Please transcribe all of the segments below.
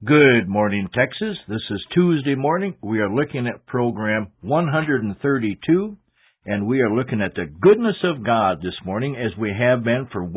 Good morning, Texas. This is Tuesday morning. We are looking at program 132, and we are looking at the goodness of God this morning, as we have been for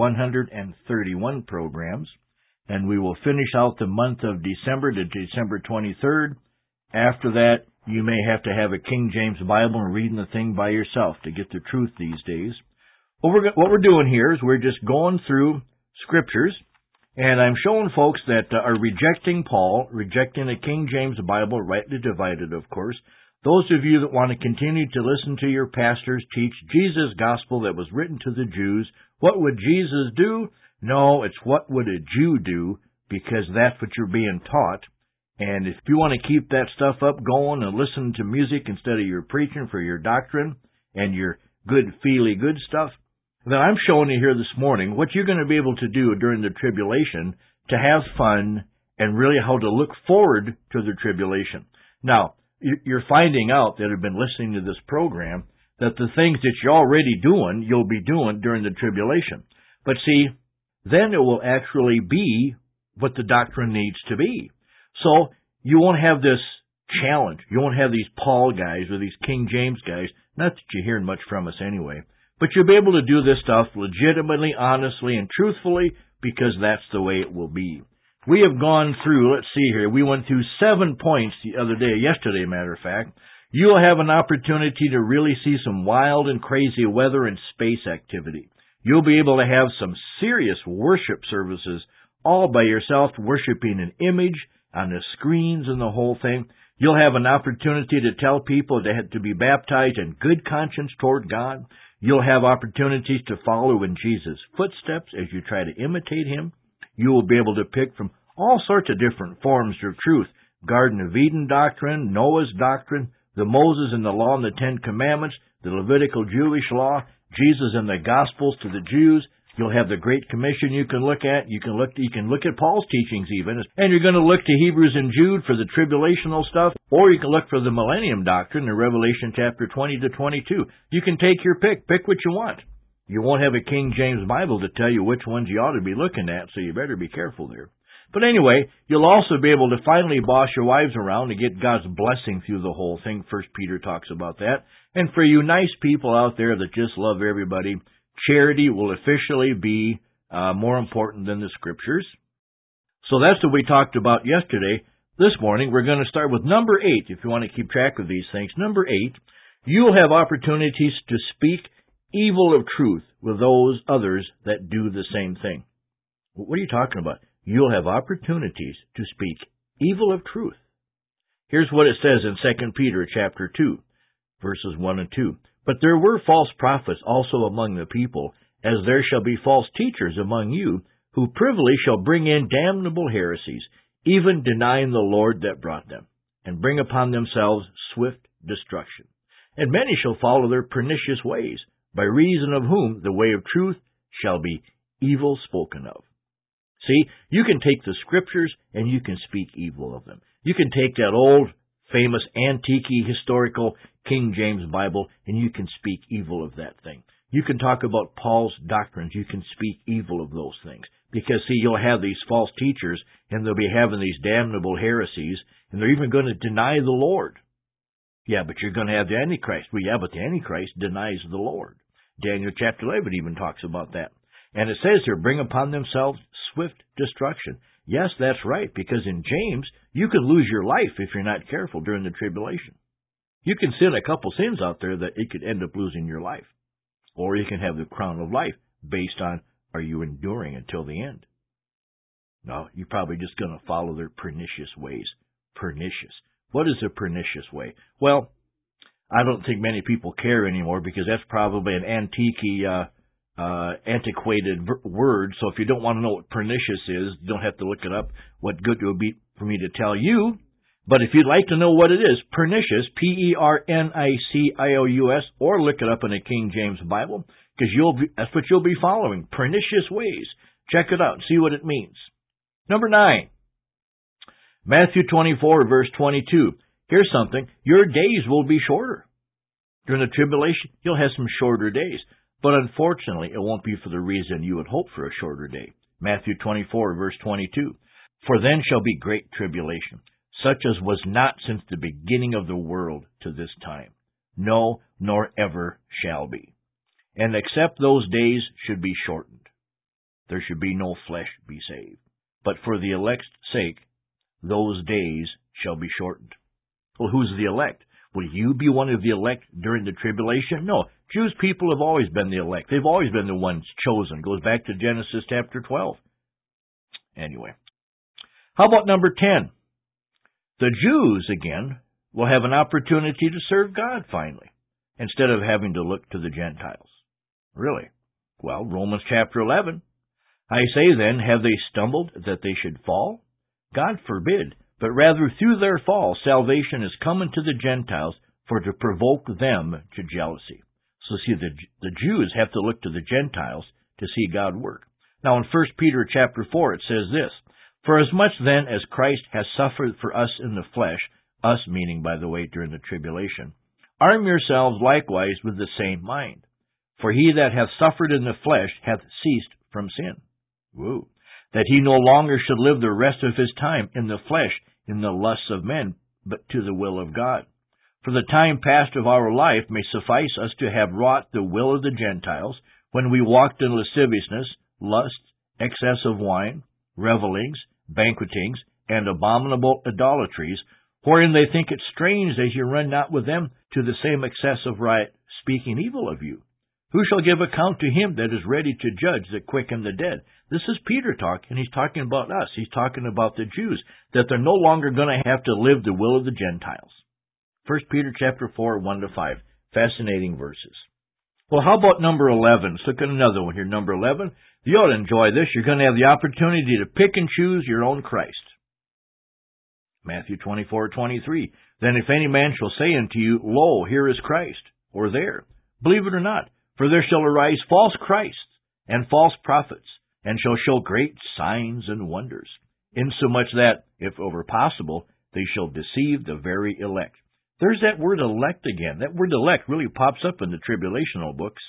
131 programs. And we will finish out the month of December to December 23rd. After that, you may have to have a King James Bible and reading the thing by yourself to get the truth these days. What we're doing here is we're just going through scriptures. And I'm showing folks that are rejecting Paul, rejecting a King James Bible, rightly divided, of course. Those of you that want to continue to listen to your pastors teach Jesus' gospel that was written to the Jews, what would Jesus do? No, it's what would a Jew do, because that's what you're being taught. And if you want to keep that stuff up going and listen to music instead of your preaching for your doctrine and your good, feely-good stuff, then I'm showing you here this morning what you're going to be able to do during the tribulation to have fun and really how to look forward to the tribulation. Now, you're finding out that have been listening to this program that the things that you're already doing, you'll be doing during the tribulation. But see, then it will actually be what the doctrine needs to be. So you won't have this challenge. You won't have these Paul guys or these King James guys. Not that you're hearing much from us anyway. But you'll be able to do this stuff legitimately, honestly, and truthfully, because that's the way it will be. We have gone through, let's see here, we went through 7 points the other day, yesterday, matter of fact. You'll have an opportunity to really see some wild and crazy weather and space activity. You'll be able to have some serious worship services all by yourself, worshiping an image on the screens and the whole thing. You'll have an opportunity to tell people to be baptized in good conscience toward God. You'll have opportunities to follow in Jesus' footsteps as you try to imitate Him. You will be able to pick from all sorts of different forms of truth. Garden of Eden doctrine, Noah's doctrine, the Moses and the Law and the Ten Commandments, the Levitical Jewish law, Jesus and the Gospels to the Jews. You'll have the Great Commission you can look at. You can look at Paul's teachings even. And you're going to look to Hebrews and Jude for the tribulational stuff. Or you can look for the Millennium Doctrine in Revelation chapter 20 to 22. You can take your pick. Pick what you want. You won't have a King James Bible to tell you which ones you ought to be looking at, so you better be careful there. But anyway, you'll also be able to finally boss your wives around to get God's blessing through the whole thing. 1 Peter talks about that. And for you nice people out there that just love everybody, charity will officially be more important than the Scriptures. So that's what we talked about yesterday. This morning, we're going to start with number 8, if you want to keep track of these things. Number 8, you'll have opportunities to speak evil of truth with those others that do the same thing. What are you talking about? You'll have opportunities to speak evil of truth. Here's what it says in 2 Peter chapter 2, verses 1 and 2. But there were false prophets also among the people, as there shall be false teachers among you, who privily shall bring in damnable heresies, even denying the Lord that brought them, and bring upon themselves swift destruction. And many shall follow their pernicious ways, by reason of whom the way of truth shall be evil spoken of. See, you can take the Scriptures and you can speak evil of them. You can take that old, famous, antique, historical King James Bible and you can speak evil of that thing. You can talk about Paul's doctrines. You can speak evil of those things. Because, see, you'll have these false teachers, and they'll be having these damnable heresies, and they're even going to deny the Lord. Yeah, but you're going to have the Antichrist. Well, yeah, but the Antichrist denies the Lord. Daniel chapter 11 even talks about that. And it says here, bring upon themselves swift destruction. Yes, that's right, because in James, you can lose your life if you're not careful during the tribulation. You can sin a couple sins out there that it could end up losing your life. Or you can have the crown of life based on, are you enduring until the end? No, you're probably just going to follow their pernicious ways. Pernicious. What is a pernicious way? Well, I don't think many people care anymore because that's probably an antiquated word. So if you don't want to know what pernicious is, you don't have to look it up. What good it would be for me to tell you. But if you'd like to know what it is, pernicious, P-E-R-N-I-C-I-O-U-S, or look it up in a King James Bible, because that's what you'll be following, pernicious ways. Check it out and see what it means. Number 9, Matthew 24, verse 22. Here's something. Your days will be shorter. During the tribulation, you'll have some shorter days. But unfortunately, it won't be for the reason you would hope for a shorter day. Matthew 24, verse 22. For then shall be great tribulation, such as was not since the beginning of the world to this time. No, nor ever shall be. And except those days should be shortened, there should be no flesh be saved. But for the elect's sake, those days shall be shortened. Well, who's the elect? Will you be one of the elect during the tribulation? No. Jewish people have always been the elect. They've always been the ones chosen. Goes back to Genesis chapter 12. Anyway. How about number 10? The Jews, again, will have an opportunity to serve God finally, instead of having to look to the Gentiles. Really? Well, Romans chapter 11. I say then, have they stumbled that they should fall? God forbid. But rather through their fall, salvation is coming to the Gentiles for to provoke them to jealousy. So see, the Jews have to look to the Gentiles to see God work. Now in 1 Peter chapter 4 it says this, For as much then as Christ has suffered for us in the flesh, us meaning, by the way, during the tribulation, arm yourselves likewise with the same mind. For he that hath suffered in the flesh hath ceased from sin. Woo. That he no longer should live the rest of his time in the flesh, in the lusts of men, but to the will of God. For the time past of our life may suffice us to have wrought the will of the Gentiles, when we walked in lasciviousness, lust, excess of wine, revellings, banquetings, and abominable idolatries, wherein they think it strange that ye run not with them to the same excess of riot, speaking evil of you. Who shall give account to him that is ready to judge the quick and the dead? This is Peter talking, and he's talking about us. He's talking about the Jews, that they're no longer going to have to live the will of the Gentiles. 1 Peter chapter 4, 1-5. Fascinating verses. Well, how about number 11? Let's look at another one here. Number 11. You ought to enjoy this. You're going to have the opportunity to pick and choose your own Christ. Matthew 24:23. Then if any man shall say unto you, Lo, here is Christ, or there, believe it or not, for there shall arise false Christs and false prophets, and shall show great signs and wonders, insomuch that, if it were possible, they shall deceive the very elect. There's that word elect again. That word elect really pops up in the tribulational books.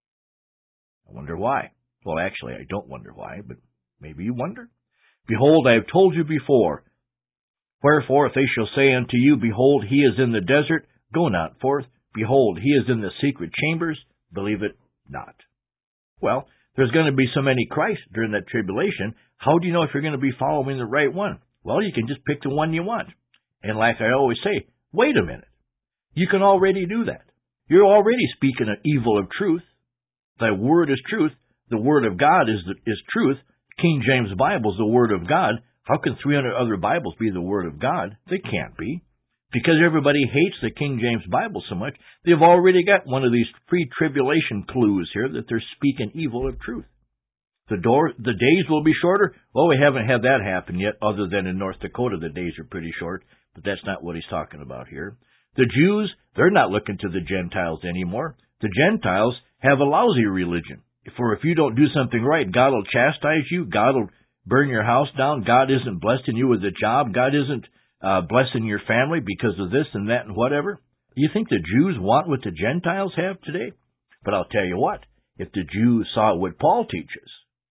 I wonder why. Well, actually, I don't wonder why, but maybe you wonder. Behold, I have told you before. Wherefore, if they shall say unto you, Behold, he is in the desert, go not forth. Behold, he is in the secret chambers, believe it not. Well, there's going to be so many Christs during that tribulation. How do you know if you're going to be following the right one? Well, you can just pick the one you want. And like I always say, wait a minute. You can already do that. You're already speaking an evil of truth. Thy word is truth. The word of God is truth. King James Bible is the word of God. How can 300 other Bibles be the word of God? They can't be. Because everybody hates the King James Bible so much, they've already got one of these pre-tribulation clues here that they're speaking evil of truth. The days will be shorter. Well, we haven't had that happen yet, other than in North Dakota the days are pretty short, but that's not what he's talking about here. The Jews, they're not looking to the Gentiles anymore. The Gentiles have a lousy religion. For if you don't do something right, God will chastise you. God will burn your house down. God isn't blessing you with a job. God isn't blessing your family because of this and that and whatever. You think the Jews want what the Gentiles have today? But I'll tell you what, if the Jews saw what Paul teaches,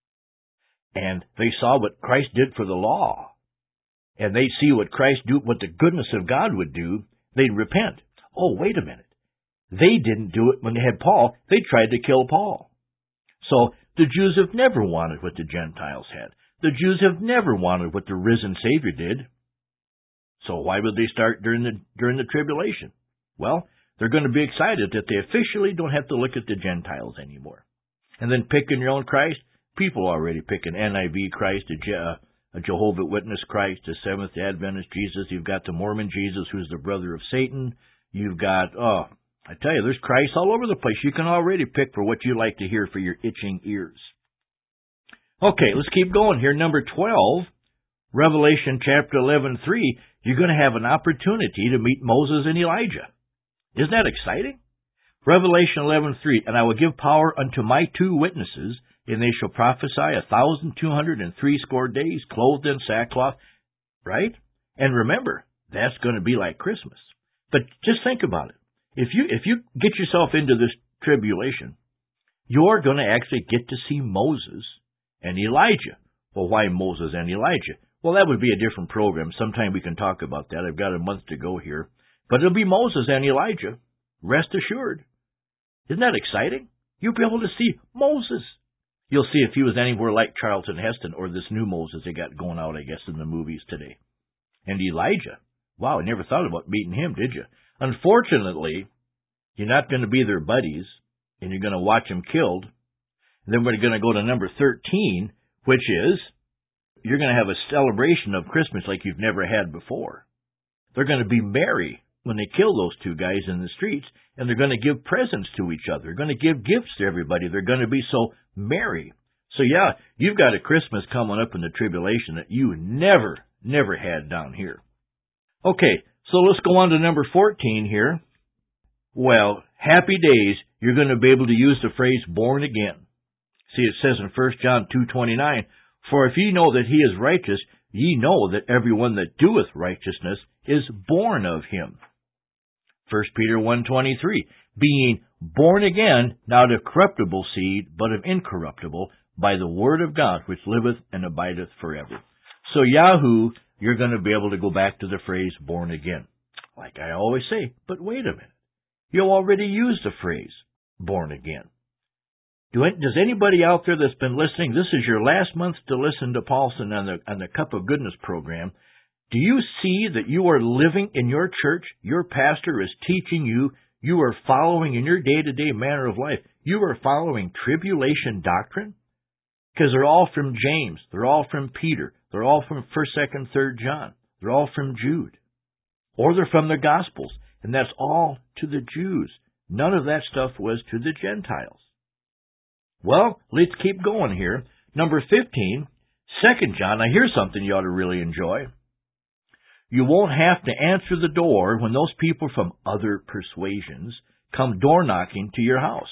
and they saw what Christ did for the law, and they see what Christ do, what the goodness of God would do, they'd repent. Oh, wait a minute. They didn't do it when they had Paul. They tried to kill Paul. So the Jews have never wanted what the Gentiles had. The Jews have never wanted what the risen Savior did. So why would they start during the tribulation? Well, they're going to be excited that they officially don't have to look at the Gentiles anymore. And then picking your own Christ, people are already picking NIV Christ, a Jehovah's Witness Christ, a Seventh Adventist Jesus. You've got the Mormon Jesus, who's the brother of Satan. You've got, I tell you, there's Christ all over the place. You can already pick for what you like to hear for your itching ears. Okay, let's keep going here. Number 12, Revelation chapter 11:3. You're going to have an opportunity to meet Moses and Elijah. Isn't that exciting? Revelation 11:3. And I will give power unto my 2 witnesses, and they shall prophesy 1,260 days, clothed in sackcloth. Right? And remember, that's going to be like Christmas. But just think about it. If you get yourself into this tribulation, you're going to actually get to see Moses and Elijah. Well, why Moses and Elijah? Well, that would be a different program. Sometime we can talk about that. I've got a month to go here. But it'll be Moses and Elijah. Rest assured. Isn't that exciting? You'll be able to see Moses. You'll see if he was anywhere like Charlton Heston or this new Moses they got going out, I guess, in the movies today. And Elijah. Wow, I never thought about meeting him, did you? Unfortunately, you're not going to be their buddies, and you're going to watch them killed. And then we're going to go to number 13, which is you're going to have a celebration of Christmas like you've never had before. They're going to be merry when they kill those two guys in the streets, and they're going to give presents to each other. They're going to give gifts to everybody. They're going to be so merry. So yeah, you've got a Christmas coming up in the tribulation that you never had down here. Okay, so let's go on to number 14 here. Well, happy days, you're going to be able to use the phrase born again. See, it says in 1 John 2:29, for if ye know that he is righteous, ye know that everyone that doeth righteousness is born of him. 1 Peter 1:23, being born again, not of corruptible seed, but of incorruptible, by the word of God, which liveth and abideth forever. So Yahoo, you're going to be able to go back to the phrase born again. Like I always say, but wait a minute. You already used the phrase born again. Does anybody out there that's been listening, this is your last month to listen to Paulson on the Cup of Goodness program. Do you see that you are living in your church? Your pastor is teaching you. You are following in your day-to-day manner of life. You are following tribulation doctrine? Because they're all from James. They're all from Peter. They're all from 1st, 2nd, 3rd John. They're all from Jude. Or they're from the Gospels. And that's all to the Jews. None of that stuff was to the Gentiles. Well, let's keep going here. Number 15, 2nd John. Now here's something you ought to really enjoy. You won't have to answer the door when those people from other persuasions come door knocking to your house.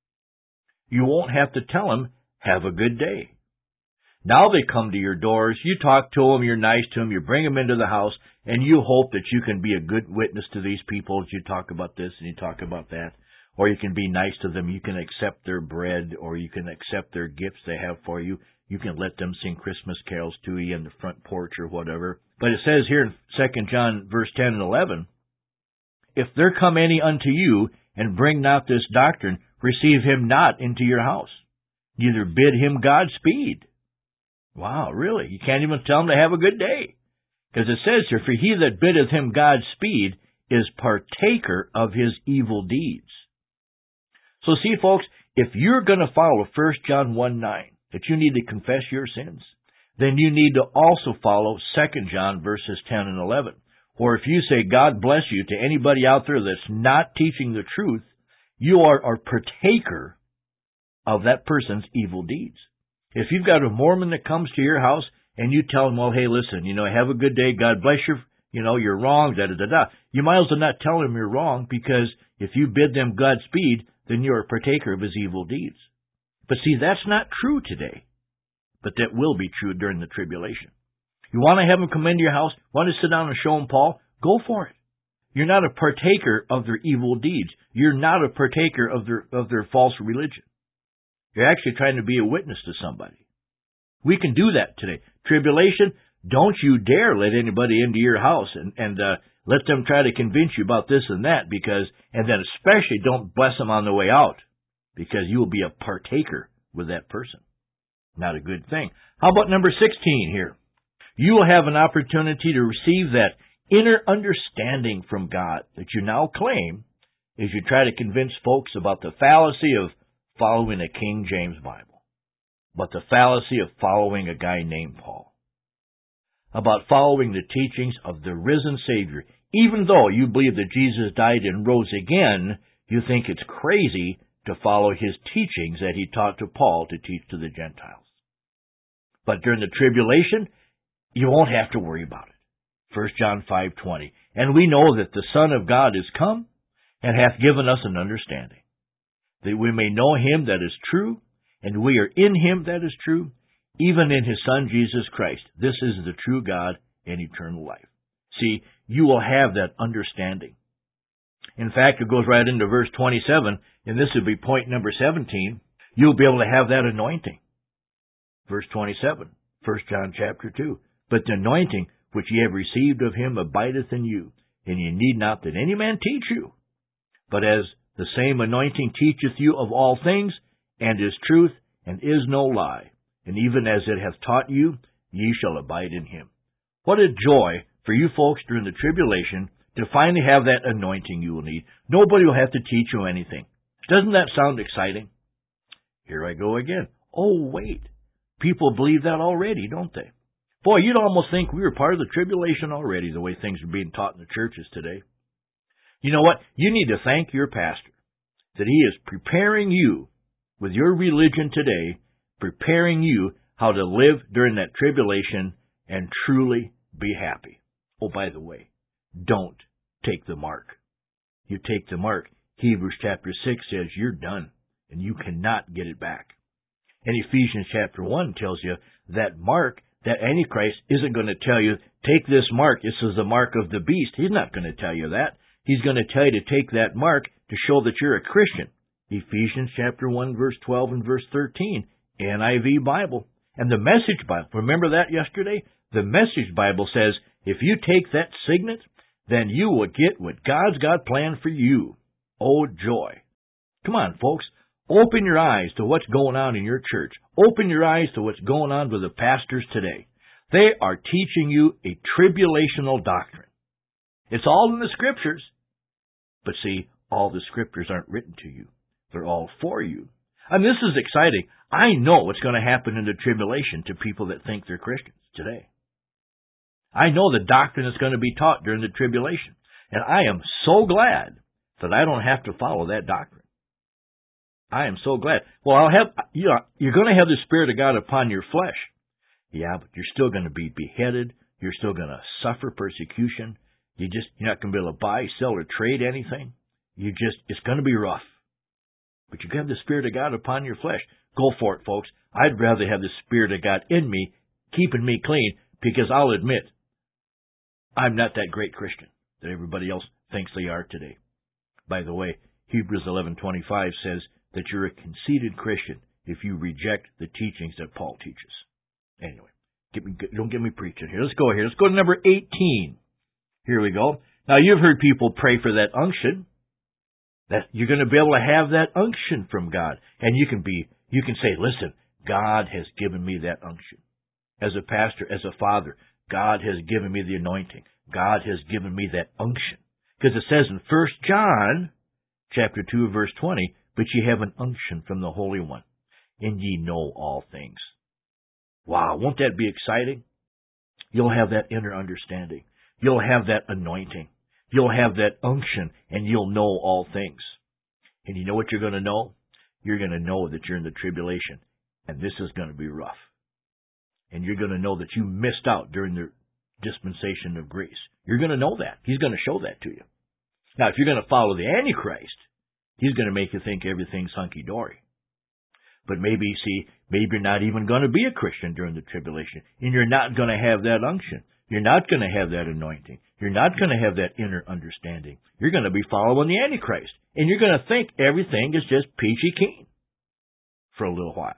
You won't have to tell them, have a good day. Now they come to your doors, you talk to them, you're nice to them, you bring them into the house, and you hope that you can be a good witness to these people as you talk about this and you talk about that. Or you can be nice to them, you can accept their bread, or you can accept their gifts they have for you. You can let them sing Christmas carols to you in the front porch or whatever. But it says here in 2 John verse 10 and 11, if there come any unto you, and bring not this doctrine, receive him not into your house. Neither bid him Godspeed. Wow, really? You can't even tell him to have a good day. Because it says here, for he that biddeth him Godspeed is partaker of his evil deeds. So see, folks, if you're going to follow 1 John 1:9, that you need to confess your sins, then you need to also follow 2 John verses 10 and 11. Or if you say, God bless you, to anybody out there that's not teaching the truth, you are a partaker of that person's evil deeds. If you've got a Mormon that comes to your house and you tell him, well, hey, listen, have a good day, God bless you, you're wrong, da-da-da-da. You might as well not tell him you're wrong, because if you bid them Godspeed, then you're a partaker of his evil deeds. But see, that's not true today. But that will be true during the tribulation. You want to have them come into your house, want to sit down and show them Paul? Go for it. You're not a partaker of their evil deeds. You're not a partaker of their false religion. You're actually trying to be a witness to somebody. We can do that today. Tribulation, don't you dare let anybody into your house and let them try to convince you about this and that, and then especially don't bless them on the way out, because you will be a partaker with that person. Not a good thing. How about number 16 here? You will have an opportunity to receive that inner understanding from God that you now claim as you try to convince folks about the fallacy of following a King James Bible, but the fallacy of following a guy named Paul, about following the teachings of the risen Savior. Even though you believe that Jesus died and rose again, you think it's crazy to follow his teachings that he taught to Paul to teach to the Gentiles. But during the tribulation, you won't have to worry about it. 1 John 5:20. And we know that the Son of God is come, and hath given us an understanding, that we may know him that is true, and we are in him that is true, even in his Son Jesus Christ. This is the true God and eternal life. See, you will have that understanding. In fact, it goes right into verse 27, and this would be point number 17. You'll be able to have that anointing. Verse 27, 1 John chapter 2. but the anointing which ye have received of him abideth in you, and ye need not that any man teach you. But as the same anointing teacheth you of all things, and is truth, and is no lie, and even as it hath taught you, ye shall abide in him. What a joy for you folks during the tribulation to finally have that anointing you will need. Nobody will have to teach you anything. Doesn't that sound exciting? Here I go again. Oh, wait. People believe that already, don't they? Boy, you'd almost think we were part of the tribulation already, the way things are being taught in the churches today. You know what? You need to thank your pastor that he is preparing you with your religion today, preparing you how to live during that tribulation and truly be happy. Oh, by the way, don't take the mark. You take the mark, Hebrews chapter 6 says you're done, and you cannot get it back. And Ephesians chapter 1 tells you that mark, that Antichrist isn't going to tell you, take this mark, this is the mark of the beast. He's not going to tell you that. He's going to tell you to take that mark to show that you're a Christian. Ephesians chapter 1, verse 12 and verse 13, NIV Bible. And the Message Bible, remember that yesterday? The Message Bible says, if you take that signet, then you will get what God's got planned for you. Oh, joy. Come on, folks. Open your eyes to what's going on in your church. Open your eyes to what's going on with the pastors today. They are teaching you a tribulational doctrine. It's all in the Scriptures. But see, all the Scriptures aren't written to you. They're all for you. And this is exciting. I know what's going to happen in the tribulation to people that think they're Christians today. I know the doctrine that's going to be taught during the tribulation. And I am so glad that I don't have to follow that doctrine. I am so glad. Well, you're going to have the Spirit of God upon your flesh. Yeah, but you're still going to be beheaded. You're still going to suffer persecution. You're not going to be able to buy, sell, or trade anything. It's going to be rough. But you have the Spirit of God upon your flesh. Go for it, folks. I'd rather have the Spirit of God in me, keeping me clean, because I'll admit, I'm not that great Christian that everybody else thinks they are today. By the way, Hebrews 11:25 says that you're a conceited Christian if you reject the teachings that Paul teaches. Anyway, don't get me preaching here. Let's go here. Let's go to number 18. Here we go. Now, you've heard people pray for that unction. That you're going to be able to have that unction from God. And you can say, listen, God has given me that unction. As a pastor, as a father, God has given me the anointing. God has given me that unction. Because it says in 1 John chapter 2, verse 20, but ye have an unction from the Holy One, and ye know all things. Wow, won't that be exciting? You'll have that inner understanding. You'll have that anointing. You'll have that unction, and you'll know all things. And you know what you're going to know? You're going to know that you're in the tribulation, and this is going to be rough. And you're going to know that you missed out during the dispensation of grace. You're going to know that. He's going to show that to you. Now, if you're going to follow the Antichrist, he's going to make you think everything's hunky-dory. But maybe you're not even going to be a Christian during the tribulation, and you're not going to have that unction. You're not going to have that anointing. You're not going to have that inner understanding. You're going to be following the Antichrist, and you're going to think everything is just peachy keen for a little while.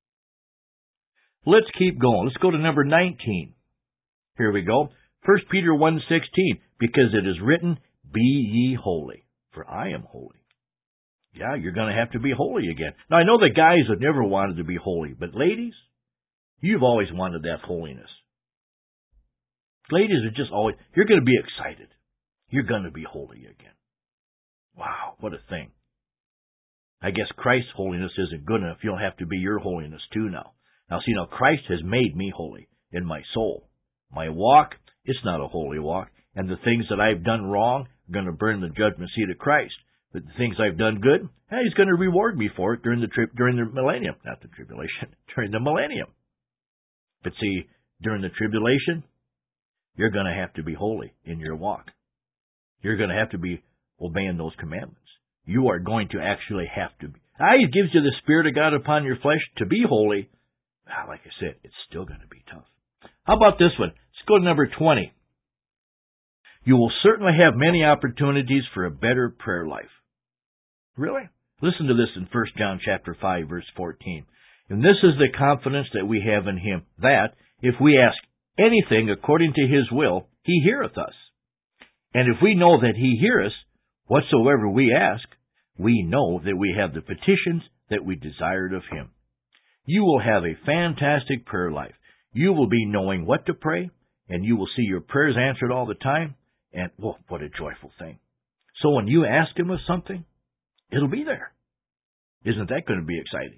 Let's keep going. Let's go to number 19. Here we go. 1 Peter 1:16, because it is written, be ye holy, for I am holy. Yeah, you're going to have to be holy again. Now, I know the guys have never wanted to be holy, but ladies, you've always wanted that holiness. Ladies are just always, you're going to be excited. You're going to be holy again. Wow, what a thing. I guess Christ's holiness isn't good enough. You'll have to be your holiness too now. Now, Christ has made me holy in my soul. My walk, it's not a holy walk. And the things that I've done wrong are going to burn the judgment seat of Christ. But the things I've done good, He's going to reward me for it during the millennium. Not the tribulation, during the millennium. But see, during the tribulation, you're going to have to be holy in your walk. You're going to have to be obeying those commandments. You are going to actually have to be. He gives you the Spirit of God upon your flesh to be holy. Like I said, it's still going to be tough. How about this one? Let's go to number 20. You will certainly have many opportunities for a better prayer life. Really? Listen to this in 1 John chapter 5, verse 14. And this is the confidence that we have in Him, that if we ask anything according to his will, he heareth us. And if we know that he heareth us, whatsoever we ask, we know that we have the petitions that we desired of him. You will have a fantastic prayer life. You will be knowing what to pray, and you will see your prayers answered all the time, and well, what a joyful thing. So when you ask him of something, it'll be there. Isn't that going to be exciting?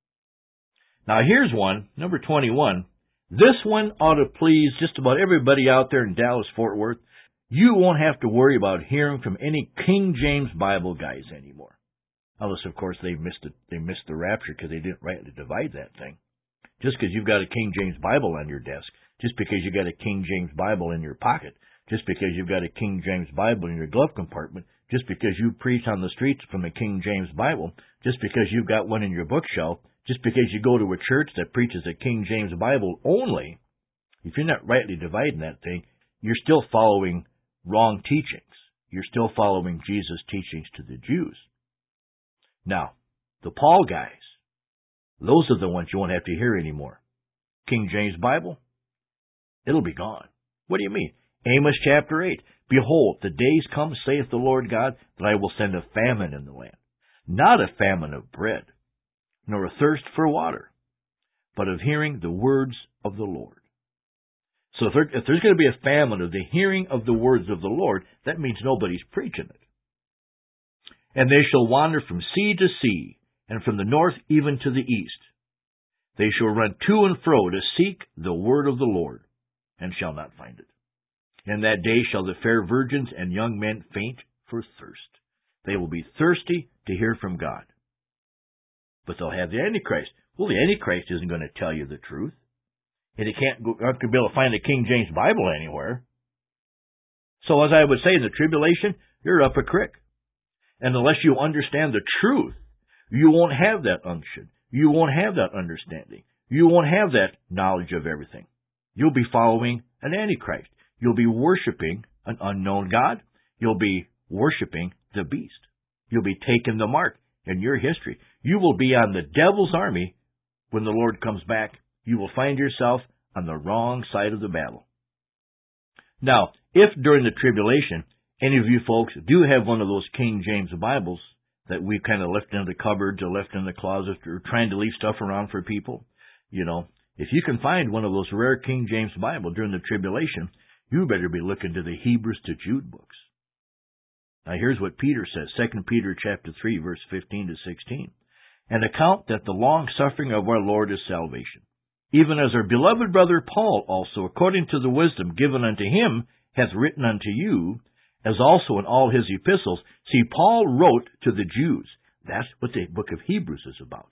Now here's one, number 21. This one ought to please just about everybody out there in Dallas-Fort Worth. You won't have to worry about hearing from any King James Bible guys anymore. Unless, of course, they missed the rapture because they didn't rightly divide that thing. Just because you've got a King James Bible on your desk, just because you've got a King James Bible in your pocket, just because you've got a King James Bible in your glove compartment, just because you preach on the streets from the King James Bible, just because you've got one in your bookshelf, just because you go to a church that preaches a King James Bible only, if you're not rightly dividing that thing, you're still following wrong teachings. You're still following Jesus' teachings to the Jews. Now, the Paul guys, those are the ones you won't have to hear anymore. King James Bible, it'll be gone. What do you mean? Amos chapter 8, Behold, the days come, saith the Lord God, that I will send a famine in the land. Not a famine of bread, nor a thirst for water, but of hearing the words of the Lord. So if there's going to be a famine of the hearing of the words of the Lord, that means nobody's preaching it. And they shall wander from sea to sea, and from the north even to the east. They shall run to and fro to seek the word of the Lord, and shall not find it. In that day shall the fair virgins and young men faint for thirst. They will be thirsty to hear from God. But they'll have the Antichrist. Well, the Antichrist isn't going to tell you the truth. And you aren't going to be able to find a King James Bible anywhere. So as I would say, in the tribulation, you're up a creek. And unless you understand the truth, you won't have that unction. You won't have that understanding. You won't have that knowledge of everything. You'll be following an Antichrist. You'll be worshiping an unknown God. You'll be worshiping the beast. You'll be taking the mark in your history. You will be on the devil's army when the Lord comes back. You will find yourself on the wrong side of the battle. Now, if during the tribulation, any of you folks do have one of those King James Bibles that we've kind of left in the cupboards or left in the closet or trying to leave stuff around for people, if you can find one of those rare King James Bibles during the tribulation, you better be looking to the Hebrews to Jude books. Now here's what Peter says, 2 Peter chapter 3, verse 15 to 16. And account that the long suffering of our Lord is salvation, even as our beloved brother Paul also, according to the wisdom given unto him, hath written unto you, as also in all his epistles. See, Paul wrote to the Jews. That's what the book of Hebrews is about.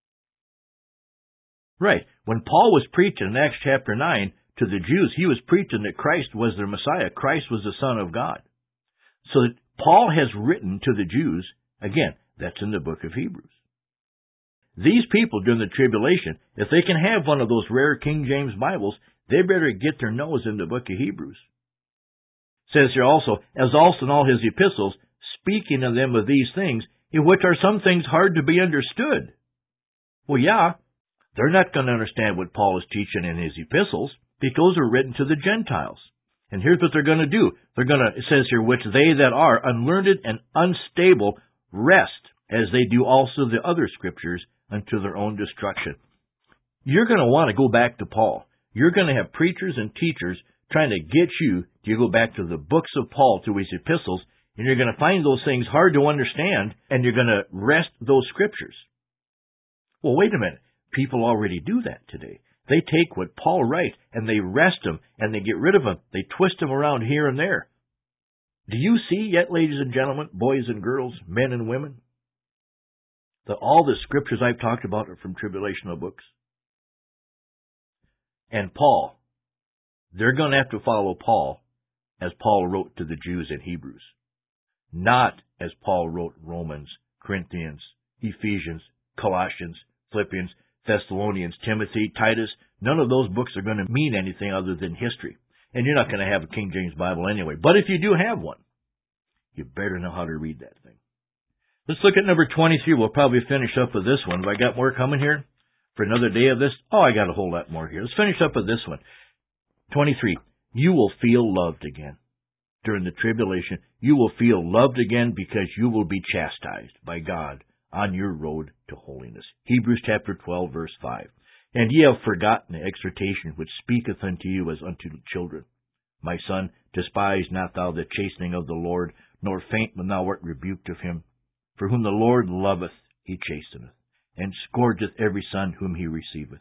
Right. When Paul was preaching in Acts chapter 9 to the Jews, he was preaching that Christ was their Messiah. Christ was the Son of God. So that Paul has written to the Jews, again, that's in the book of Hebrews. These people during the tribulation, if they can have one of those rare King James Bibles, they better get their nose in the book of Hebrews. It says here also, as also in all his epistles, speaking of them of these things, in which are some things hard to be understood. Well, yeah, they're not going to understand what Paul is teaching in his epistles, because those are written to the Gentiles. And here's what they're going to do. It says here, which they that are unlearned and unstable rest, as they do also the other scriptures, unto their own destruction. You're going to want to go back to Paul. You're going to have preachers and teachers trying to get you to go back to the books of Paul, to his epistles, and you're going to find those things hard to understand, and you're going to wrest those scriptures. Well, wait a minute. People already do that today. They take what Paul writes, and they wrest them, and they get rid of them. They twist them around here and there. Do you see yet, ladies and gentlemen, boys and girls, men and women, that all the scriptures I've talked about are from tribulational books? And Paul, they're going to have to follow Paul as Paul wrote to the Jews in Hebrews, not as Paul wrote Romans, Corinthians, Ephesians, Colossians, Philippians, Thessalonians, Timothy, Titus. None of those books are going to mean anything other than history. And you're not going to have a King James Bible anyway. But if you do have one, you better know how to read that thing. Let's look at number 23. We'll probably finish up with this one. Have I got more coming here for another day of this? Oh, I got a whole lot more here. Let's finish up with this one. 23. You will feel loved again. During the tribulation, you will feel loved again because you will be chastised by God on your road to holiness. Hebrews chapter 12, verse 5. And ye have forgotten the exhortation which speaketh unto you as unto children. My son, despise not thou the chastening of the Lord, nor faint when thou art rebuked of him. For whom the Lord loveth, he chasteneth, and scourgeth every son whom he receiveth.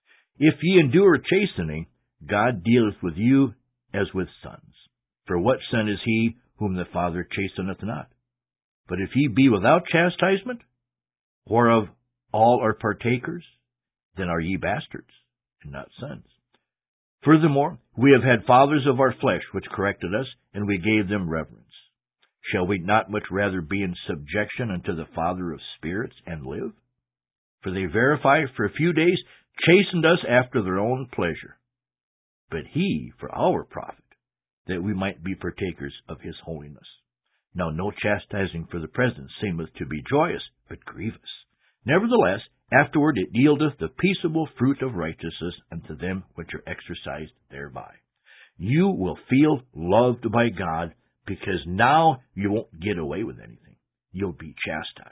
If ye endure chastening, God dealeth with you as with sons. For what son is he whom the Father chasteneth not? But if ye be without chastisement, whereof all are partakers, then are ye bastards, and not sons. Furthermore, we have had fathers of our flesh which corrected us, and we gave them reverence. Shall we not much rather be in subjection unto the Father of spirits, and live? For they verify for a few days chastened us after their own pleasure, but he for our profit, that we might be partakers of his holiness. Now no chastising for the present seemeth to be joyous, but grievous. Nevertheless, afterward it yieldeth the peaceable fruit of righteousness unto them which are exercised thereby. You will feel loved by God, because now you won't get away with anything. You'll be chastised.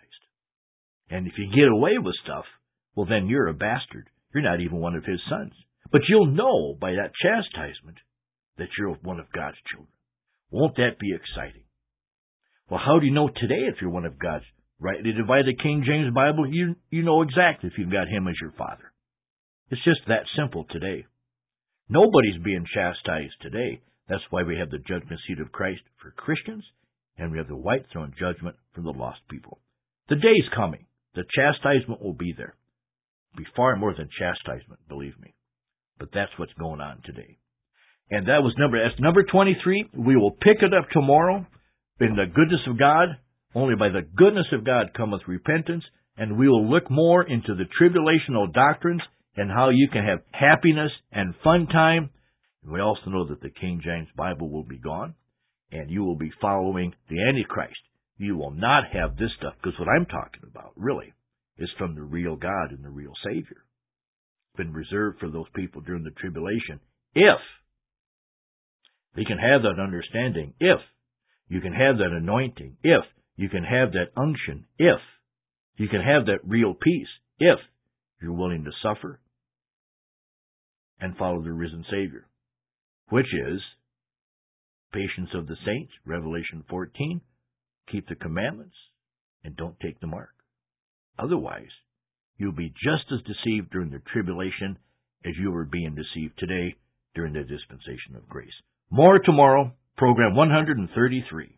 And if you get away with stuff, well then you're a bastard. You're not even one of his sons. But you'll know by that chastisement that you're one of God's children. Won't that be exciting? Well, how do you know today if you're one of God's? Rightly divide the King James Bible, you know exactly if you've got him as your father. It's just that simple today. Nobody's being chastised today. That's why we have the judgment seat of Christ for Christians, and we have the white throne judgment for the lost people. The day's coming. The chastisement will be there. It'll be far more than chastisement, believe me. But that's what's going on today. And that's number 23. We will pick it up tomorrow. In the goodness of God, only by the goodness of God cometh repentance, and we will look more into the tribulational doctrines and how you can have happiness and fun time. And we also know that the King James Bible will be gone, and you will be following the Antichrist. You will not have this stuff, because what I'm talking about, really, is from the real God and the real Savior. It's been reserved for those people during the tribulation, if they can have that understanding, if you can have that anointing, if you can have that unction, if you can have that real peace, if you're willing to suffer and follow the risen Savior, which is patience of the saints, Revelation 14, keep the commandments, and don't take the mark. Otherwise, you'll be just as deceived during the tribulation as you were being deceived today during the dispensation of grace. More tomorrow, program 133.